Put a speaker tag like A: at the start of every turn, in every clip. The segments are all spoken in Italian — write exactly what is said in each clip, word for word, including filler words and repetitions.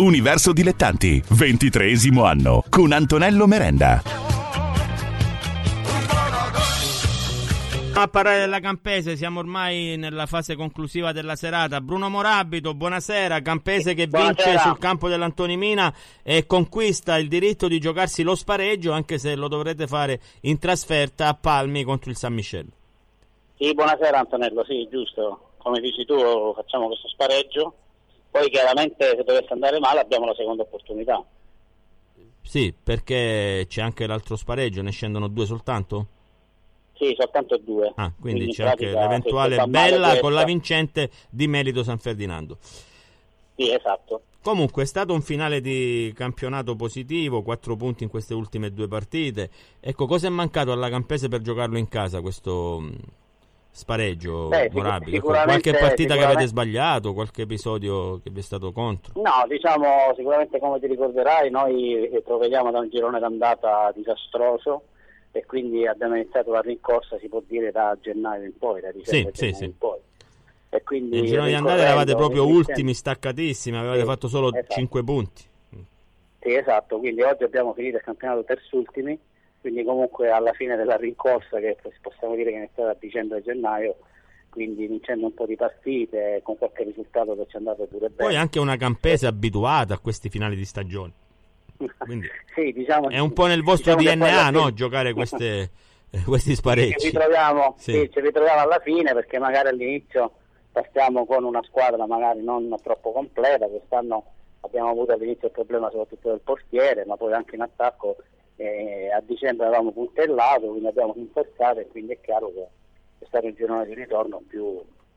A: Universo Dilettanti, ventitreesimo anno, con Antonello Merenda.
B: A parlare della Campese, siamo ormai nella fase conclusiva della serata. Bruno Morabito, buonasera. Campese che
C: Buonasera.
B: vince sul campo dell'Antonimina e conquista il diritto di giocarsi lo spareggio, anche se lo dovrete fare in trasferta a Palmi contro il San Michele.
C: Sì, buonasera Antonello, sì, giusto. Come dici tu, facciamo questo spareggio. Poi chiaramente se dovesse andare male abbiamo la seconda opportunità.
B: Sì, perché c'è anche l'altro spareggio, ne scendono due soltanto?
C: Sì, soltanto due.
B: Ah, quindi,
C: Quindi
B: c'è
C: in
B: anche
C: pratica,
B: l'eventuale
C: se va male
B: bella
C: questa-
B: con la vincente di Merito San Ferdinando.
C: Sì, esatto.
B: Comunque è stato un finale di campionato positivo, quattro punti in queste ultime due partite. Ecco, cosa è mancato alla Campese per giocarlo in casa questo mh, spareggio,
C: Beh, sic-
B: Morabito? Ecco,
C: sicuramente-
B: qualche partita che avete
C: sicuramente-
B: sbagliato, qualche episodio che vi è stato contro?
C: No, diciamo sicuramente come ti ricorderai noi eh, provvediamo da un girone d'andata disastroso e quindi abbiamo iniziato la rincorsa, si può dire, da gennaio in poi, da dicembre
B: Sì, sì,
C: gennaio
B: sì.
C: in poi. E quindi
B: Nel girone di andata
C: rincorrendo,
B: eravate proprio
C: vincendo-
B: ultimi, staccatissimi, avevate
C: Sì,
B: fatto solo
C: esatto.
B: cinque punti.
C: Sì, esatto, quindi oggi abbiamo finito il campionato terzultimi, quindi comunque alla fine della rincorsa, che possiamo dire che è iniziata a dicembre-gennaio, quindi vincendo un po' di partite, con qualche risultato che ci è andato pure bene.
B: Poi anche una Campese abituata a questi finali di stagione. Quindi
C: sì, diciamo,
B: è un po' nel vostro
C: diciamo che
B: D N
C: poi alla
B: A, no?
C: fine-
B: Giocare queste, eh, questi
C: Ci
B: spareggi.
C: ritroviamo,
B: Sì.
C: sì, ci ritroviamo alla fine perché magari all'inizio partiamo con una squadra magari non troppo completa. Quest'anno abbiamo avuto all'inizio il problema soprattutto del portiere, ma poi anche in attacco eh, a dicembre avevamo puntellato, quindi abbiamo rinforzato e quindi è chiaro che è stato un girone di ritorno più,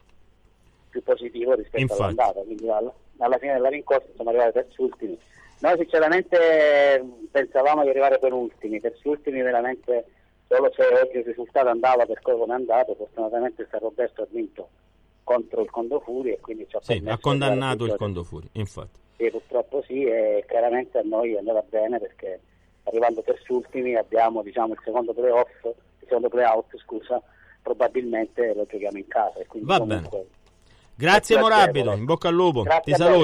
C: più positivo rispetto
B: Infatti.
C: all'andata, quindi alla, alla fine della rincorsa siamo arrivati terzultimi. Noi sinceramente pensavamo di arrivare penultimi, terzultimi veramente solo se oggi il risultato andava per come è andato. Fortunatamente il San Roberto ha vinto contro il Condofuri e quindi ci ha
B: Sì,
C: permesso
B: ha condannato
C: di
B: il
C: fare-
B: Condofuri, infatti.
C: Sì, purtroppo sì, e chiaramente a noi è andata bene perché arrivando terzultimi abbiamo, diciamo, il secondo playoff, il secondo playout, scusa, probabilmente lo giochiamo in casa e quindi
B: Va
C: comunque
B: bene. Grazie
C: è più
B: Morabito,
C: agevole.
B: in bocca al lupo,
C: Grazie
B: ti
C: a voi.
B: saluto.